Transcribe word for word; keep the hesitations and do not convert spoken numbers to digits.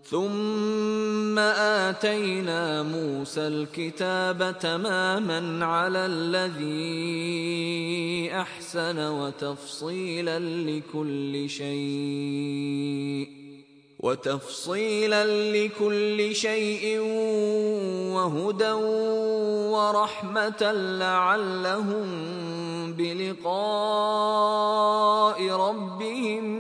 ثم آتينا موسى الكتاب تماما على الذي أحسن وتفصيلا لكل شيء وتفصيلا لكل شيء وهدى ورحمة لعلهم بلقاء ربهم